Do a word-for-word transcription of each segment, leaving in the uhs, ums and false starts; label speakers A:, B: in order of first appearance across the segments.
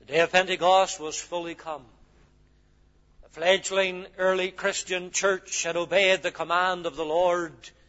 A: The day of Pentecost was fully come. The fledgling early Christian church had obeyed the command of the Lord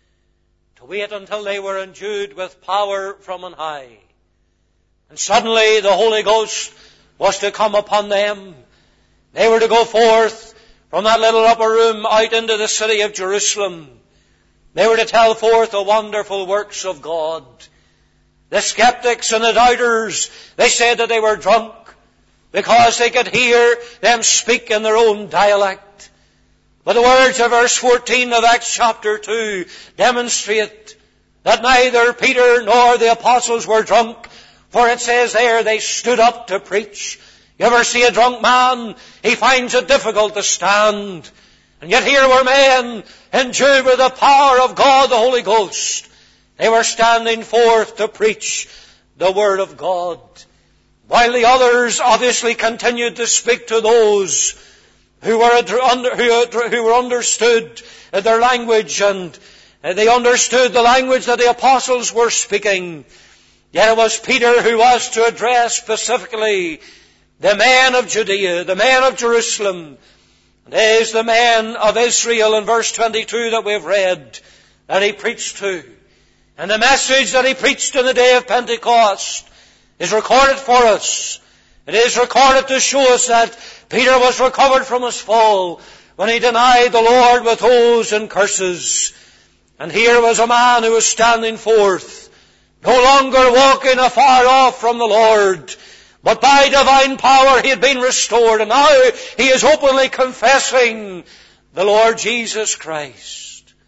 A: to wait until they were endued with power from on high. And suddenly the Holy Ghost was to come upon them. They were to go forth from that little upper room out into the city of Jerusalem. They were to tell forth the wonderful works of God. The skeptics and the doubters, they said that they were drunk because they could hear them speak in their own dialect. But the words of verse fourteen of Acts chapter two demonstrate that neither Peter nor the apostles were drunk, for it says there they stood up to preach. You ever see a drunk man? He finds it difficult to stand. And yet here were men endued with the power of God, the Holy Ghost. They were standing forth to preach the Word of God, while the others obviously continued to speak to those who were, who were understood their language, and they understood the language that the apostles were speaking. Yet it was Peter who was to address specifically the men of Judea, the men of Jerusalem. And it is the men of Israel in verse twenty-two that we've read that he preached to. And the message that he preached on the day of Pentecost is recorded for us. It is recorded to show us that Peter was recovered from his fall when he denied the Lord with oaths and curses. And here was a man who was standing forth, no longer walking afar off from the Lord, but by divine power he had been restored, and now he is openly confessing the Lord Jesus Christ.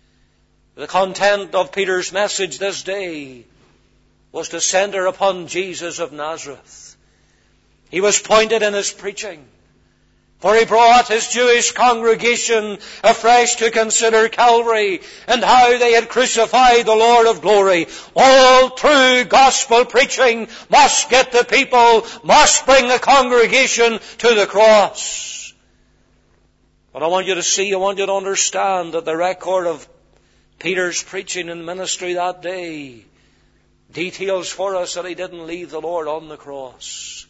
A: The content of Peter's message this day was to center upon Jesus of Nazareth. He was pointed in his preaching, for he brought his Jewish congregation afresh to consider Calvary and how they had crucified the Lord of glory. All true gospel preaching must get the people, must bring the congregation to the cross. But I want you to see, I want you to understand that the record of Peter's preaching and ministry that day details for us that he didn't leave the Lord on the cross.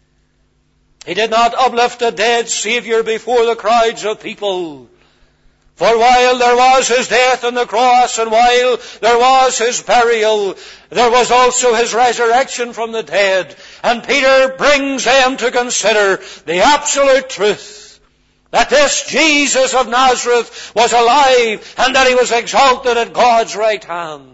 A: He did not uplift a dead Savior before the crowds of people. For while there was His death on the cross, and while there was His burial, there was also His resurrection from the dead. And Peter brings them to consider the absolute truth that this Jesus of Nazareth was alive and that He was exalted at God's right hand.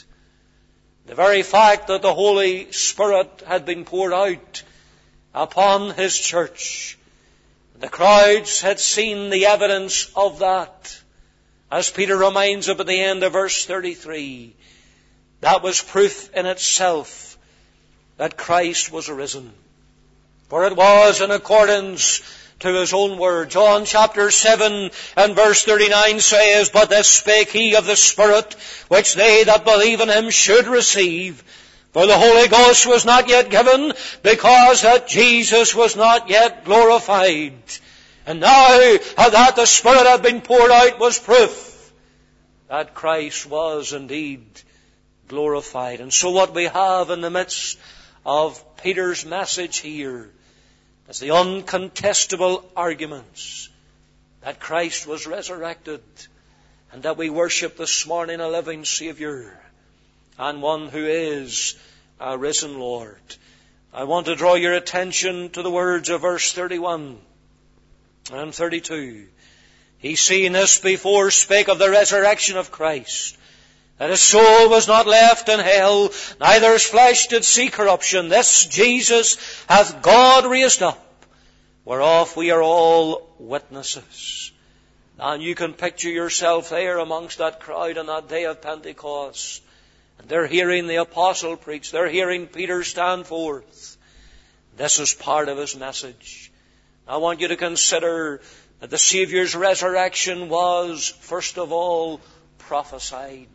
A: The very fact that the Holy Spirit had been poured out upon His church, the crowds had seen the evidence of that. As Peter reminds us at the end of verse thirty-three, that was proof in itself that Christ was arisen. For it was in accordance to His own word. John chapter seven and verse thirty-nine says, "But this spake He of the Spirit, which they that believe in Him should receive. For the Holy Ghost was not yet given, because that Jesus was not yet glorified." And now that the Spirit had been poured out was proof that Christ was indeed glorified. And so what we have in the midst of Peter's message here is the uncontestable arguments that Christ was resurrected and that we worship this morning a living Savior and one who is a risen Lord. I want to draw your attention to the words of verse thirty-one and thirty-two. He, seeing this before, spake of the resurrection of Christ, that His soul was not left in hell, neither His flesh did see corruption. This Jesus hath God raised up, whereof we are all witnesses. And you can picture yourself there amongst that crowd on that day of Pentecost. And they're hearing the apostle preach. They're hearing Peter stand forth. This is part of his message. I want you to consider that the Saviour's resurrection was, first of all, prophesied.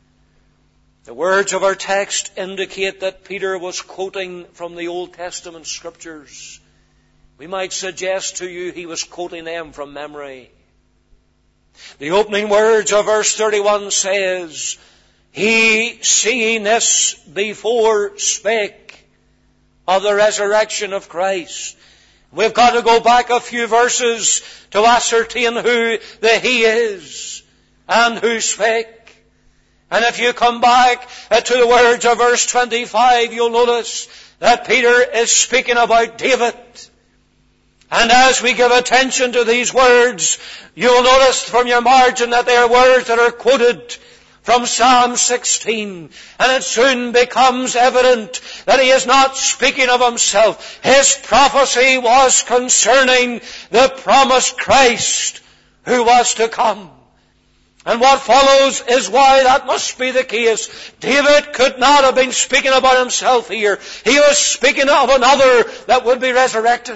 A: The words of our text indicate that Peter was quoting from the Old Testament Scriptures. We might suggest to you he was quoting them from memory. The opening words of verse thirty-one says, "He, seeing this before, spake of the resurrection of Christ. We've got to go back a few verses to ascertain who the He is and who spake. And if you come back to the words of verse twenty-five, you'll notice that Peter is speaking about David. And as we give attention to these words, you'll notice from your margin that they are words that are quoted from Psalm sixteen. And it soon becomes evident that he is not speaking of himself. His prophecy was concerning the promised Christ who was to come. And what follows is why that must be the case. David could not have been speaking about himself here. He was speaking of another that would be resurrected.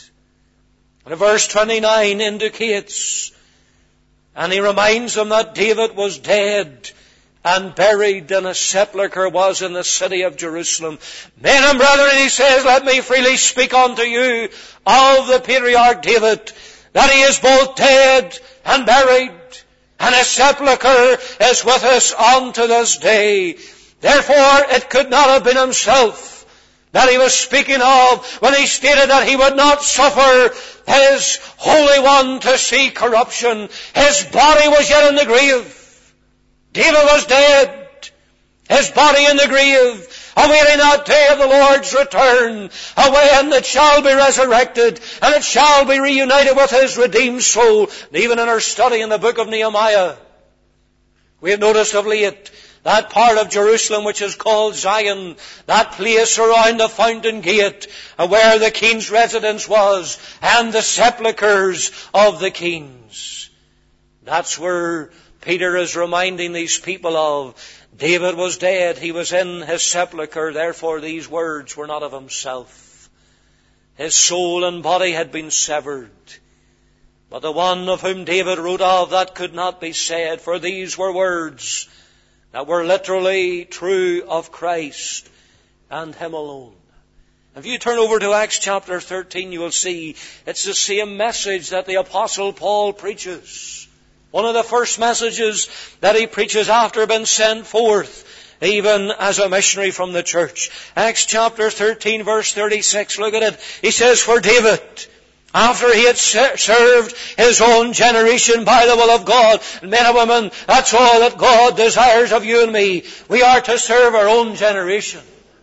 A: And verse twenty-nine indicates, and he reminds them that David was dead and buried, and a sepulchre was in the city of Jerusalem. Men and brethren, he says, let me freely speak unto you of the patriarch David, that he is both dead and buried, and his sepulchre is with us unto this day. Therefore, it could not have been himself that he was speaking of when he stated that he would not suffer his Holy One to see corruption. His body was yet in the grave. David was dead. His body in the grave, awaiting that day of the Lord's return, a when it shall be resurrected, and it shall be reunited with his redeemed soul. And even in our study in the book of Nehemiah, we have noticed of late that part of Jerusalem which is called Zion, that place around the fountain gate, where the king's residence was, and the sepulchres of the kings. That's where Peter is reminding these people of. David was dead. He was in his sepulchre. Therefore, these words were not of himself. His soul and body had been severed. But the one of whom David wrote of, that could not be said, for these were words that were literally true of Christ and Him alone. If you turn over to Acts chapter thirteen, you will see it's the same message that the Apostle Paul preaches. One of the first messages that he preaches after being sent forth, even as a missionary from the church. Acts chapter thirteen, verse thirty-six, look at it. He says, for David, after he had served his own generation by the will of God, men and women, that's all that God desires of you and me. We are to serve our own generation.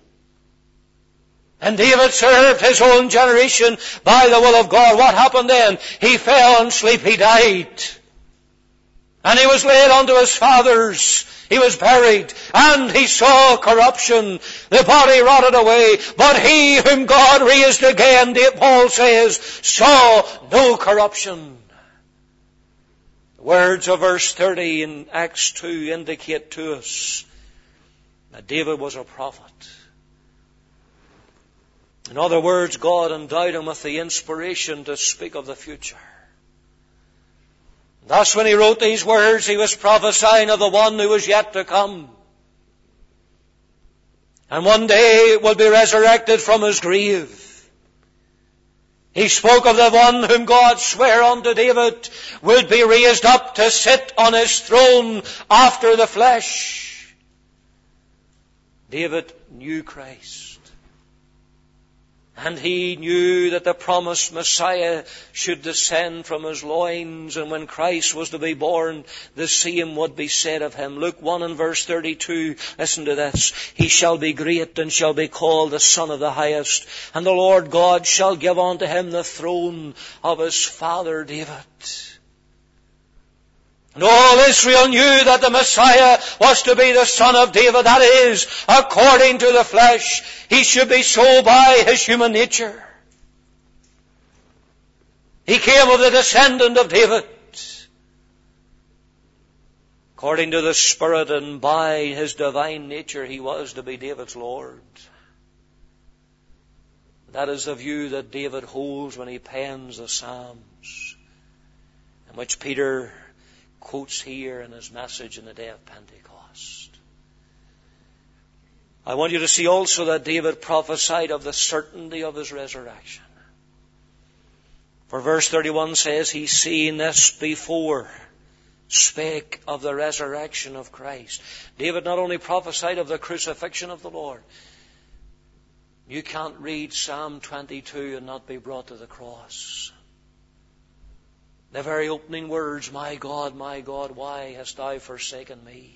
A: And David served his own generation by the will of God. What happened then? He fell asleep. He died. And he was laid unto his fathers. He was buried. And he saw corruption. The body rotted away. But he whom God raised again, Paul says, saw no corruption. The words of verse thirty in Acts two indicate to us that David was a prophet. In other words, God endowed him with the inspiration to speak of the future. Thus, when he wrote these words, he was prophesying of the one who was yet to come. And one day would be resurrected from his grave. He spoke of the one whom God sware unto David would be raised up to sit on his throne after the flesh. David knew Christ. And he knew that the promised Messiah should descend from his loins, and when Christ was to be born, the same would be said of him. Luke one and verse thirty-two, listen to this. He shall be great and shall be called the Son of the Highest, and the Lord God shall give unto him the throne of his father David. And all Israel knew that the Messiah was to be the son of David. That is, according to the flesh, he should be so by his human nature. He came of the descendant of David. According to the Spirit and by his divine nature, he was to be David's Lord. That is the view that David holds when he pens the Psalms, in which Peter quotes here in his message in the day of Pentecost. I want you to see also that David prophesied of the certainty of his resurrection. For verse thirty-one says, he seeing this before spake of the resurrection of Christ. David not only prophesied of the crucifixion of the Lord, You can't read Psalm twenty-two and not be brought to the cross. The very opening words, my God, my God, why hast thou forsaken me?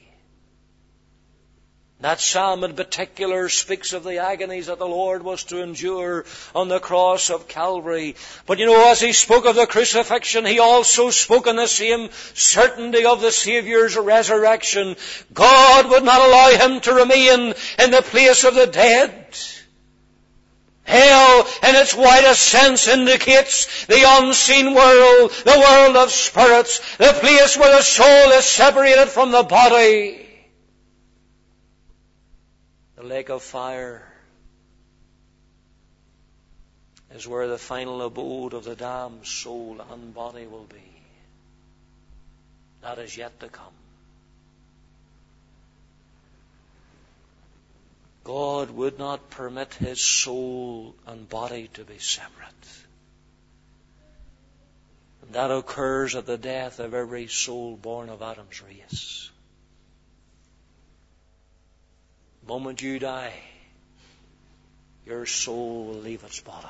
A: That psalm in particular speaks of the agonies that the Lord was to endure on the cross of Calvary. But you know, as he spoke of the crucifixion, he also spoke in the same certainty of the Saviour's resurrection. God would not allow him to remain in the place of the dead. Hell, in its widest sense, indicates the unseen world, the world of spirits, the place where the soul is separated from the body. The lake of fire is where the final abode of the damned soul and body will be. That is yet to come. God would not permit his soul and body to be separate. And that occurs at the death of every soul born of Adam's race. The moment you die, your soul will leave its body.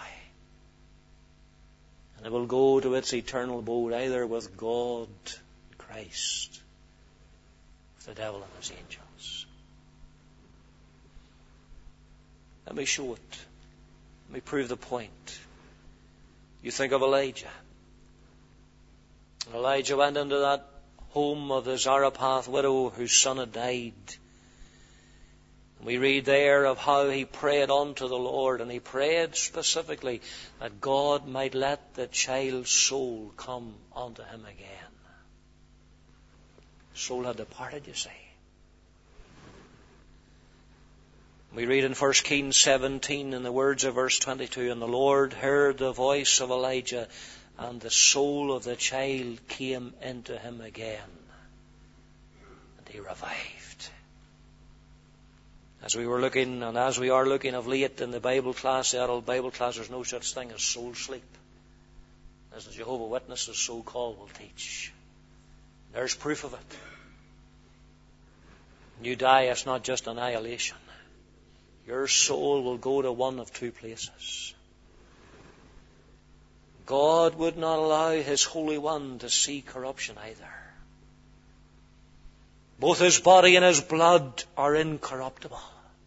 A: And it will go to its eternal abode either with God, Christ, with the devil and his angels. Let me show it. Let me prove the point. You think of Elijah. Elijah went into that home of the Zarephath widow whose son had died. We read there of how he prayed unto the Lord, and he prayed specifically that God might let the child's soul come unto him again. The soul had departed, you see. We read in First Kings seventeen in the words of verse twenty-two, and the Lord heard the voice of Elijah, and the soul of the child came into him again, and he revived. As we were looking, and as we are looking of late in the Bible class, the adult Bible class, there's no such thing as soul sleep, as the Jehovah's Witnesses, so-called, will teach. There's proof of it. When you die, it's not just annihilation. Your soul will go to one of two places. God would not allow his Holy One to see corruption either. Both his body and his blood are incorruptible.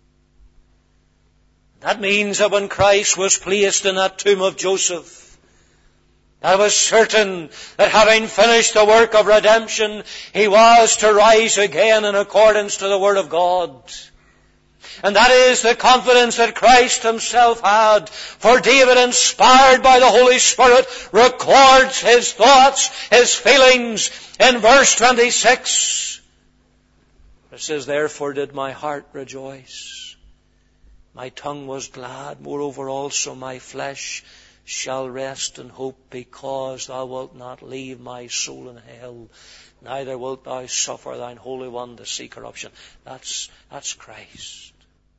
A: That means that when Christ was placed in that tomb of Joseph, I was certain that having finished the work of redemption, he was to rise again in accordance to the Word of God. And that is the confidence that Christ himself had. For David, inspired by the Holy Spirit, records his thoughts, his feelings in verse twenty-six. It says, therefore did my heart rejoice. My tongue was glad. Moreover also my flesh shall rest in hope, because thou wilt not leave my soul in hell, neither wilt thou suffer thine Holy One to see corruption. That's, that's Christ.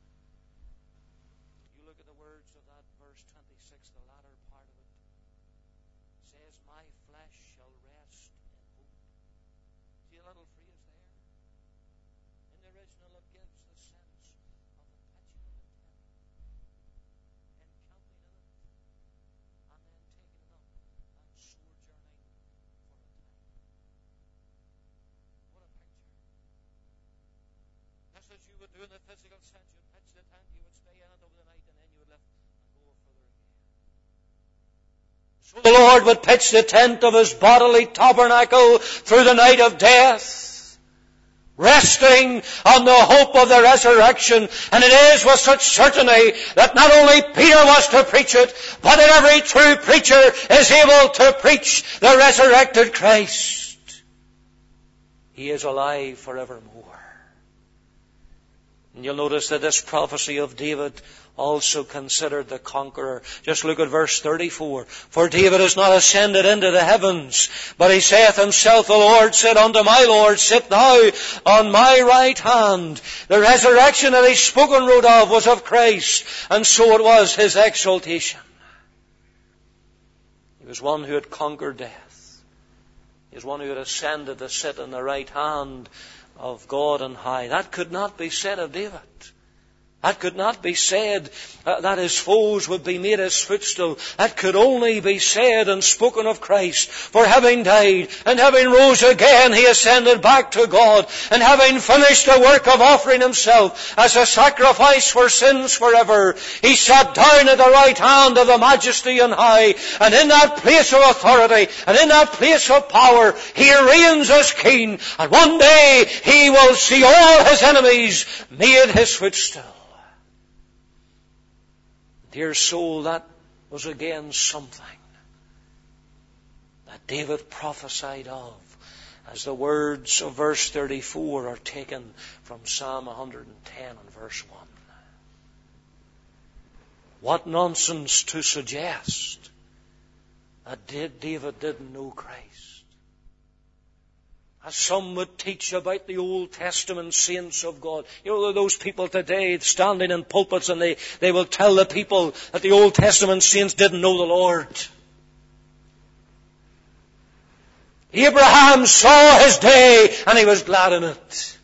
A: You look at the words of that verse twenty-six, the latter part of it. It says, my flesh shall rest in hope. See a little phrase there? In the original it gives the sense of the pitching of a tent, encamping in it, and then taking it up and sojourning for a time. What a picture. Just as you would do in the physical sense, you'd pitch the tent, you would stay in it over the night, and then you would lift and go further again. So the Lord would pitch the tent of his bodily tabernacle through the night of death, resting on the hope of the resurrection. And it is with such certainty that not only Peter was to preach it, but that every true preacher is able to preach the resurrected Christ. He is alive forevermore. And you'll notice that this prophecy of David also considered the conqueror. Just look at verse thirty-four. For David is not ascended into the heavens, but he saith himself, the Lord said unto my Lord, sit thou on my right hand. The resurrection that he spoke and wrote of was of Christ, and so it was his exaltation. He was one who had conquered death. He was one who had ascended to sit on the right hand of God on high. That could not be said of David. That could not be said uh, that his foes would be made his footstool. That could only be said and spoken of Christ. For having died and having rose again, he ascended back to God. And having finished the work of offering himself as a sacrifice for sins forever, he sat down at the right hand of the Majesty on high. And in that place of authority and in that place of power, he reigns as King. And one day he will see all his enemies made his footstool. Dear soul, that was again something that David prophesied of, as the words of verse thirty-four are taken from Psalm one hundred ten and verse one. What nonsense to suggest that David didn't know Christ. As some would teach about the Old Testament saints of God. You know, those people today standing in pulpits and they, they will tell the people that the Old Testament saints didn't know the Lord. Abraham saw his day and he was glad in it.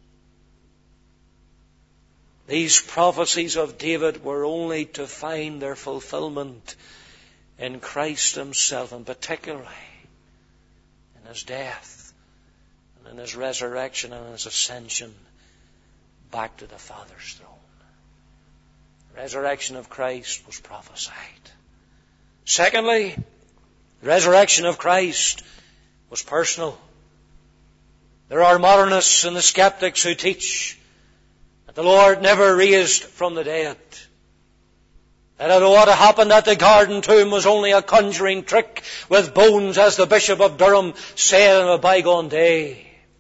A: These prophecies of David were only to find their fulfillment in Christ himself, and particularly in his death, in his resurrection and his ascension back to the Father's throne. The resurrection of Christ was prophesied. Secondly, the resurrection of Christ was personal. There are modernists and the skeptics who teach that the Lord never raised from the dead. That what happened at the garden tomb was only a conjuring trick with bones, as the Bishop of Durham said in a bygone day.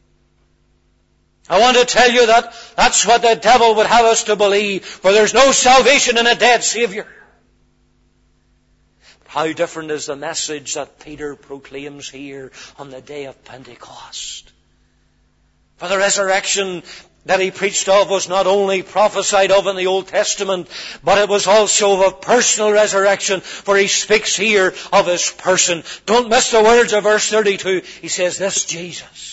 A: I want to tell you that that's what the devil would have us to believe, for there's no salvation in a dead Savior. But how different is the message that Peter proclaims here on the day of Pentecost. For the resurrection that he preached of was not only prophesied of in the Old Testament, but it was also of a personal resurrection, for he speaks here of his person. Don't miss the words of verse thirty-two. He says, this Jesus.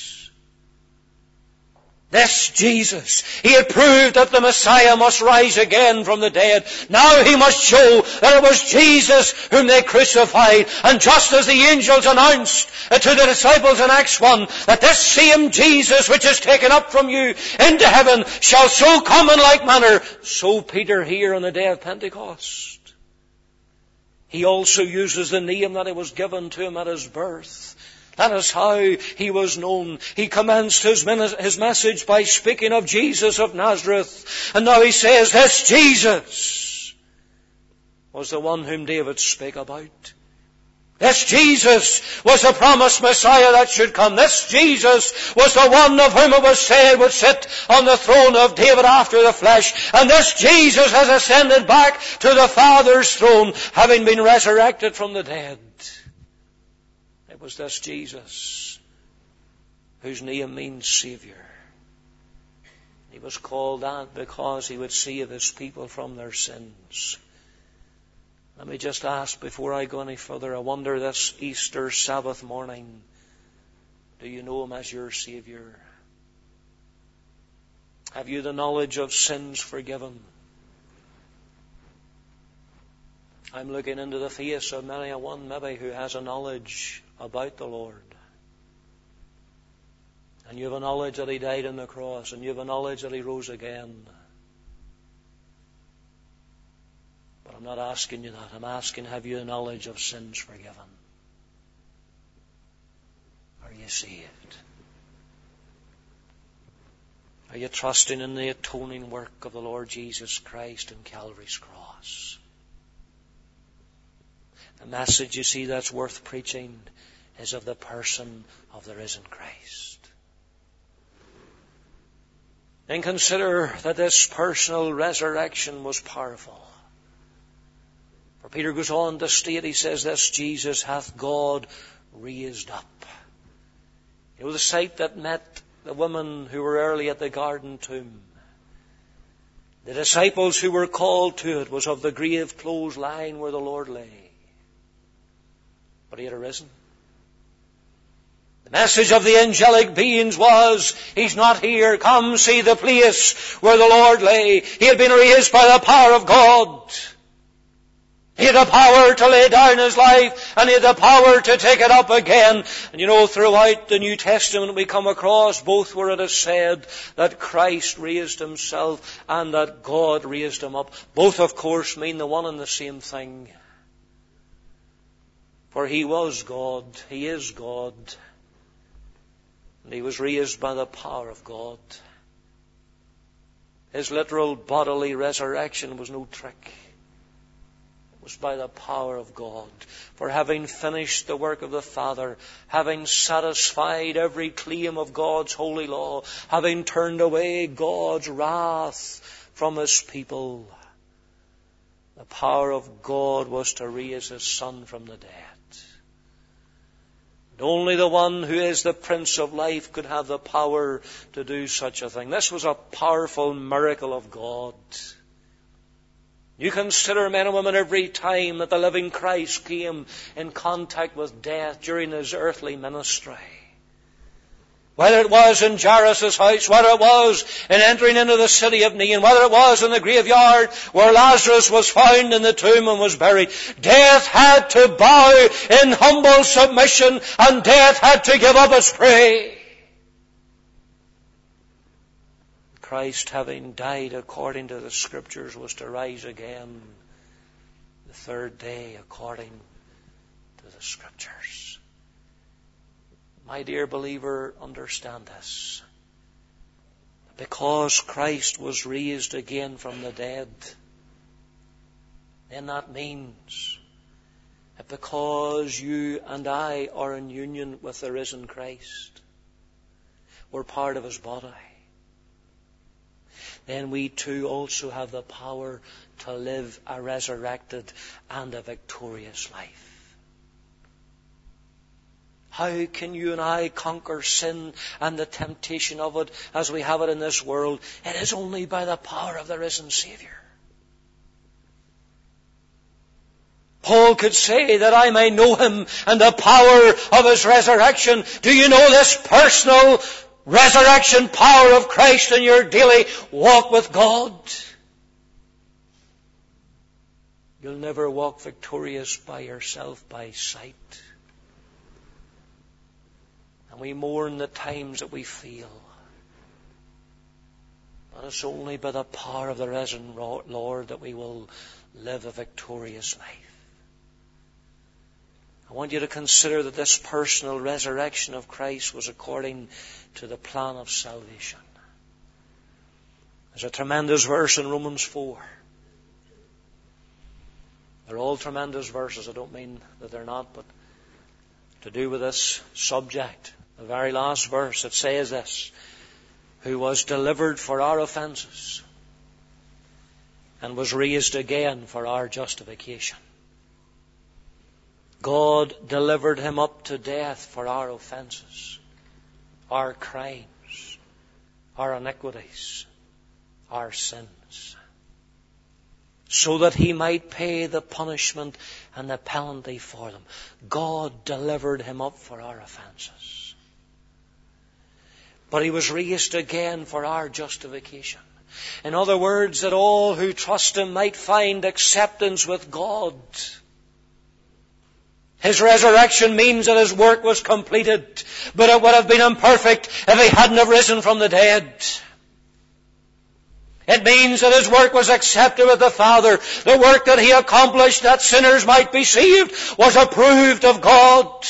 A: This Jesus. He had proved that the Messiah must rise again from the dead. Now he must show that it was Jesus whom they crucified. And just as the angels announced to the disciples in Acts one, that this same Jesus which is taken up from you into heaven shall so come in like manner, so Peter here on the day of Pentecost. He also uses the name that it was given to him at his birth. That is how he was known. He commenced his, his message by speaking of Jesus of Nazareth. And now he says, this Jesus was the one whom David spake about. This Jesus was the promised Messiah that should come. This Jesus was the one of whom it was said would sit on the throne of David after the flesh. And this Jesus has ascended back to the Father's throne, having been resurrected from the dead. It was this Jesus whose name means Savior. He was called that because he would save his people from their sins. Let me just ask before I go any further, I wonder this Easter Sabbath morning, do you know him as your Savior? Have you the knowledge of sins forgiven? I'm looking into the face of many a one maybe who has a knowledge about the Lord. And you have a knowledge that he died on the cross, and you have a knowledge that he rose again. But I'm not asking you that. I'm asking, have you a knowledge of sins forgiven? Are you saved? Are you trusting in the atoning work of the Lord Jesus Christ in Calvary's cross? The message, you see, that's worth preaching is of the person of the risen Christ. And consider that this personal resurrection was powerful. For Peter goes on to state, he says, this Jesus hath God raised up. You know, the sight that met the women who were early at the garden tomb. The disciples who were called to it was of the grave clothes lying where the Lord lay. But he had arisen. The Message of the angelic beings was, He's not here. Come see the place where the Lord lay. He had been raised by the power of God. He had the power to lay down His life, and He had the power to take it up again. And you know, throughout the New Testament we come across both where it is said that Christ raised Himself and that God raised Him up. Both, of course, mean the one and the same thing. For He was God. He is God. And He was raised by the power of God. His literal bodily resurrection was no trick. Was by the power of God. For having finished the work of the Father, having satisfied every claim of God's holy law, having turned away God's wrath from His people, the power of God was to raise His Son from the dead. And only the one who is the Prince of Life could have the power to do such a thing. This was a powerful miracle of God. You consider, men and women, every time that the living Christ came in contact with death during His earthly ministry. Whether it was in Jairus' house, whether it was in entering into the city of Nain, whether it was in the graveyard where Lazarus was found in the tomb and was buried, death had to bow in humble submission, and death had to give up its prey. Christ, having died according to the Scriptures, was to rise again the third day according to the Scriptures. My dear believer, understand this. Because Christ was raised again from the dead, then that means that because you and I are in union with the risen Christ, we're part of His body, then we too also have the power to live a resurrected and a victorious life. How can you and I conquer sin and the temptation of it as we have it in this world? It is only by the power of the risen Savior. Paul could say that I may know Him and the power of His resurrection. Do you know this personal resurrection power of Christ in your daily walk with God? You'll never walk victorious by yourself by sight. And we mourn the times that we feel. But it's only by the power of the risen Lord that we will live a victorious life. I want you to consider that this personal resurrection of Christ was according to the plan of salvation. There's a tremendous verse in Romans four. They're all tremendous verses. I don't mean that they're not, but to do with this subject. The very last verse, it says this: who was delivered for our offences and was raised again for our justification. God delivered Him up to death for our offences, our crimes, our iniquities, our sins, so that He might pay the punishment and the penalty for them. God delivered Him up for our offences. But He was raised again for our justification. In other words, that all who trust Him might find acceptance with God. His resurrection means that His work was completed, but it would have been imperfect if He hadn't have risen from the dead. It means that His work was accepted with the Father. The work that He accomplished that sinners might be saved was approved of God.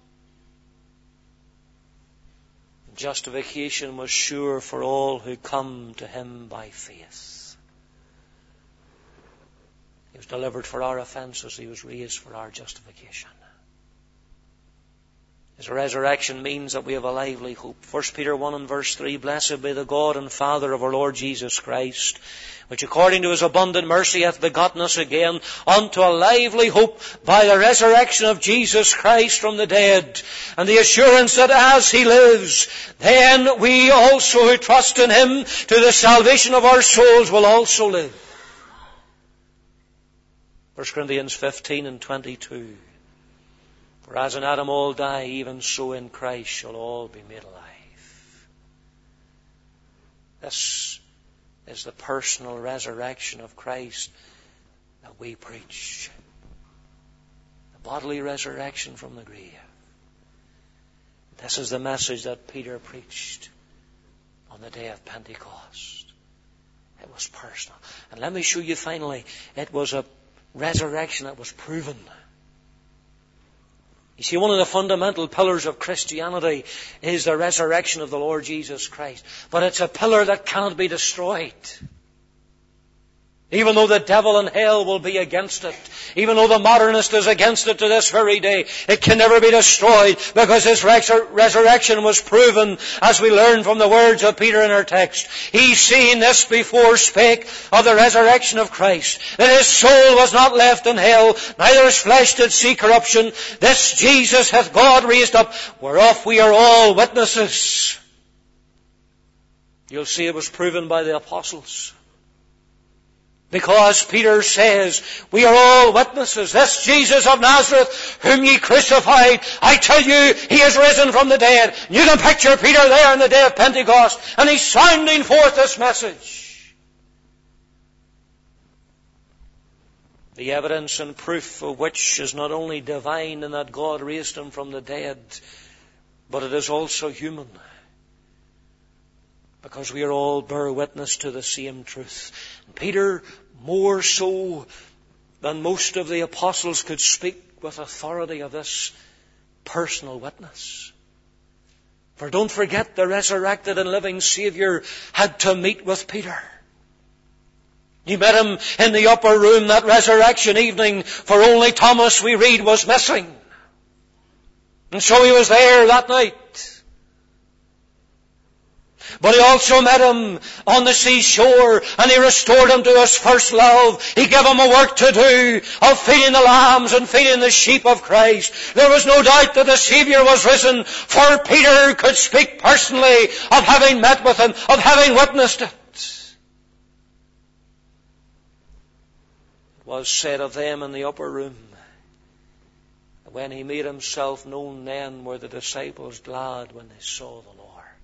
A: Justification was sure for all who come to Him by faith. He was delivered for our offences. He was raised for our justification. His resurrection means that we have a lively hope. First Peter one and verse three, blessed be the God and Father of our Lord Jesus Christ, which according to His abundant mercy hath begotten us again unto a lively hope by the resurrection of Jesus Christ from the dead, and the assurance that as He lives, then we also who trust in Him to the salvation of our souls will also live. First Corinthians fifteen and twenty-two. For as in Adam all die, even so in Christ shall all be made alive. This is the personal resurrection of Christ that we preach. The bodily resurrection from the grave. This is the message that Peter preached on the day of Pentecost. It was personal. And let me show you finally, it was a resurrection that was proven. You see, one of the fundamental pillars of Christianity is the resurrection of the Lord Jesus Christ. But it's a pillar that cannot be destroyed. Even though the devil and hell will be against it, even though the modernist is against it to this very day, it can never be destroyed because this resur- resurrection was proven, as we learn from the words of Peter in our text. He, seeing this before, spake of the resurrection of Christ, that his soul was not left in hell, neither his flesh did see corruption. This Jesus hath God raised up, whereof we are all witnesses. You'll see it was proven by the apostles. Because Peter says, we are all witnesses. This Jesus of Nazareth, whom ye crucified, I tell you, he is risen from the dead. You can picture Peter there on the day of Pentecost, and he's sounding forth this message. The evidence and proof of which is not only divine in that God raised him from the dead, but it is also human. Because we are all bear witness to the same truth. Peter, more so than most of the apostles, could speak with authority of this personal witness. For don't forget, the resurrected and living Saviour had to meet with Peter. He met him in the upper room that resurrection evening, for only Thomas, we read, was missing. And so he was there that night. But he also met him on the seashore, and he restored him to his first love. He gave him a work to do of feeding the lambs and feeding the sheep of Christ. There was no doubt that the Saviour was risen, for Peter could speak personally of having met with him, of having witnessed it. It was said of them in the upper room, that when he made himself known, then were the disciples glad when they saw the Lord.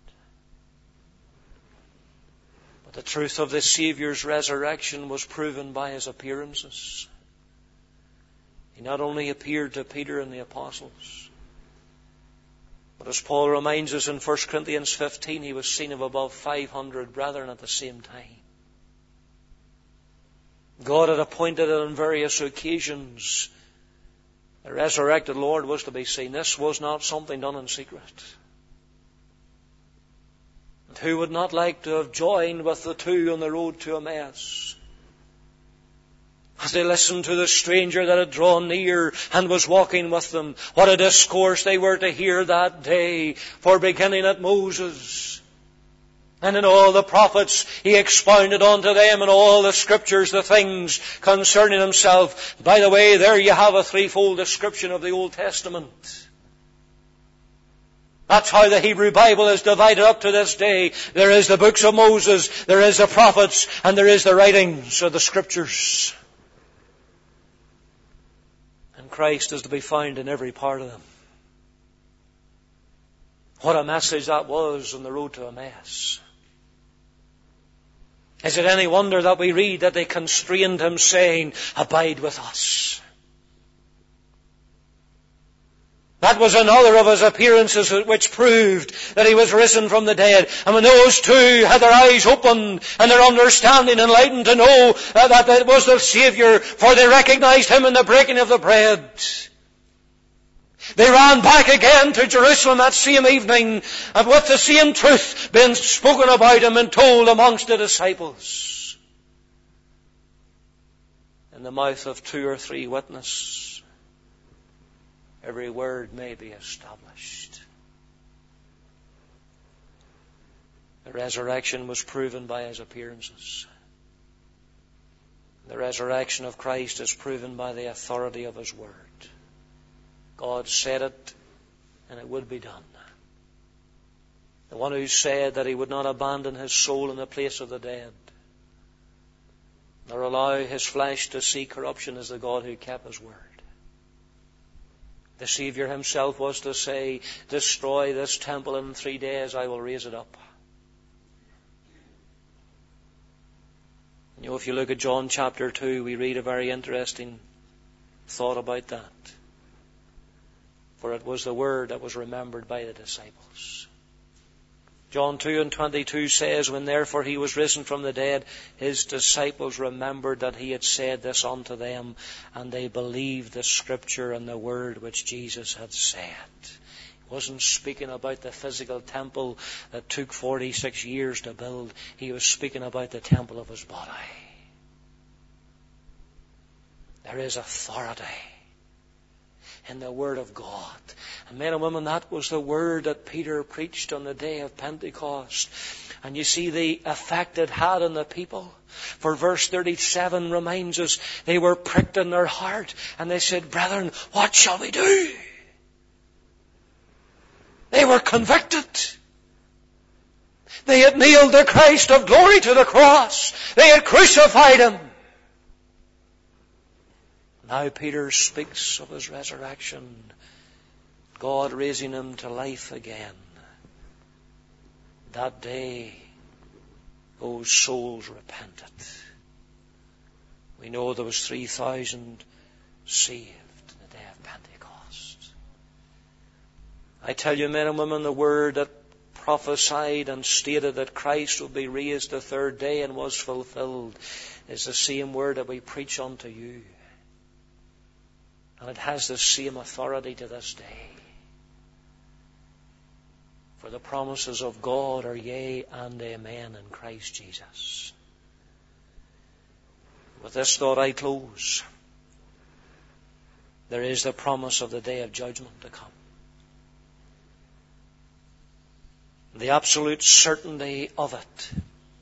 A: But the truth of the Saviour's resurrection was proven by his appearances. He not only appeared to Peter and the apostles, but as Paul reminds us in First Corinthians fifteen, he was seen of above five hundred brethren at the same time. God had appointed it on various occasions. The resurrected Lord was to be seen. This was not something done in secret. And who would not like to have joined with the two on the road to Emmaus? As they listened to the stranger that had drawn near and was walking with them, what a discourse they were to hear that day. For beginning at Moses, and in all the prophets, he expounded unto them in all the scriptures the things concerning himself. By the way, there you have a threefold description of the Old Testament. That's how the Hebrew Bible is divided up to this day. There is the books of Moses, there is the prophets, and there is the writings of the scriptures. And Christ is to be found in every part of them. What a message that was on the road to Emmaus. Is it any wonder that we read that they constrained him, saying, "Abide with us"? That was another of his appearances which proved that he was risen from the dead. And when those two had their eyes opened and their understanding enlightened to know that it was the Saviour, for they recognized him in the breaking of the bread, they ran back again to Jerusalem that same evening, and with the same truth being spoken about him and told amongst the disciples. In the mouth of two or three witnesses, every word may be established. The resurrection was proven by his appearances. The resurrection of Christ is proven by the authority of his word. God said it, and it would be done. The one who said that he would not abandon his soul in the place of the dead, nor allow his flesh to see corruption, is the God who kept his word. The Savior himself was to say, destroy this temple, and in three days I will raise it up. You know, if you look at John chapter two, we read a very interesting thought about that. For it was the word that was remembered by the disciples. John two and twenty-two says, when therefore he was risen from the dead, his disciples remembered that he had said this unto them, and they believed the scripture and the word which Jesus had said. He wasn't speaking about the physical temple that took forty-six years to build. He was speaking about the temple of his body. There is authority in the Word of God. And men and women, that was the word that Peter preached on the day of Pentecost. And you see the effect it had on the people. For verse thirty-seven reminds us, they were pricked in their heart, and they said, brethren, what shall we do? They were convicted. They had nailed the Christ of glory to the cross. They had crucified him. Now Peter speaks of his resurrection, God raising him to life again. That day, those souls repented. We know there was three thousand saved in the day of Pentecost. I tell you, men and women, the word that prophesied and stated that Christ would be raised the third day and was fulfilled is the same word that we preach unto you. And it has the same authority to this day. For the promises of God are yea and amen in Christ Jesus. With this thought I close. There is the promise of the day of judgment to come. The absolute certainty of it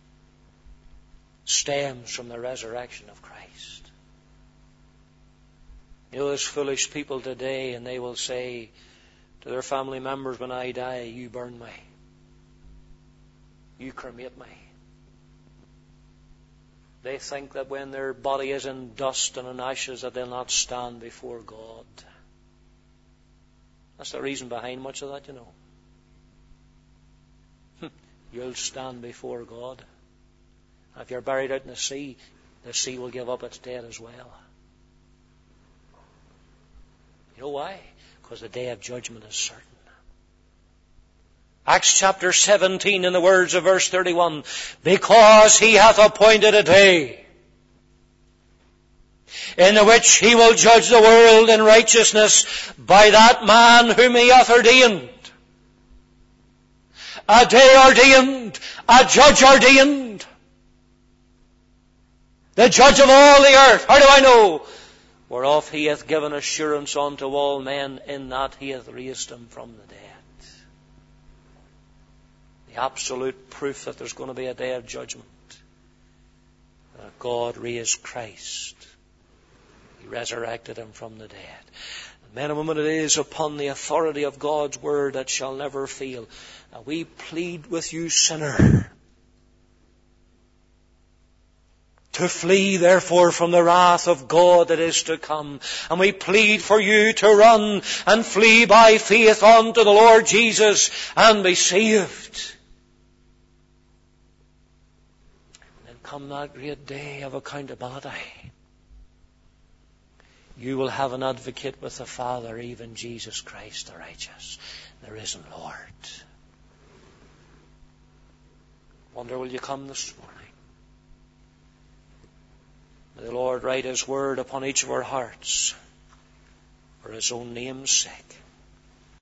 A: stems from the resurrection of Christ. You know, there's foolish people today, and they will say to their family members, when I die, you burn me. You cremate me. They think that when their body is in dust and in ashes, that they'll not stand before God. That's the reason behind much of that, you know. You'll stand before God. And if you're buried out in the sea, the sea will give up its dead as well. You know why? Because the day of judgment is certain. Acts chapter seventeen, in the words of verse thirty-one, because he hath appointed a day in the which he will judge the world in righteousness by that man whom he hath ordained. A day ordained, a judge ordained. The judge of all the earth. How do I know? Whereof he hath given assurance unto all men, in that he hath raised him from the dead. The absolute proof that there's going to be a day of judgment. That God raised Christ. He resurrected him from the dead. And men and women, it is upon the authority of God's word that shall never fail. Now we plead with you, sinner, to flee, therefore, from the wrath of God that is to come. And we plead for you to run and flee by faith unto the Lord Jesus and be saved. And then come that great day of accountability. You will have an advocate with the Father, even Jesus Christ the righteous, the risen Lord. Wonder, will you come this morning? May the Lord write His word upon each of our hearts for His own name's sake.